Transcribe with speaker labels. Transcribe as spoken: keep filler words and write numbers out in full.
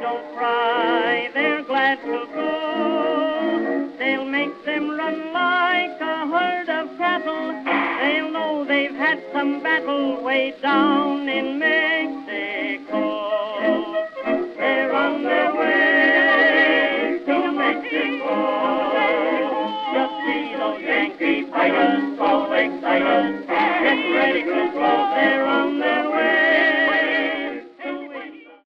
Speaker 1: don't cry, they're glad to go. They'll make them run like a herd of cattle. They'll know they've had some battle way down in Mexico. They're on their way to Mexico. Just see those Yankee fighters, so excited, get ready to go. They're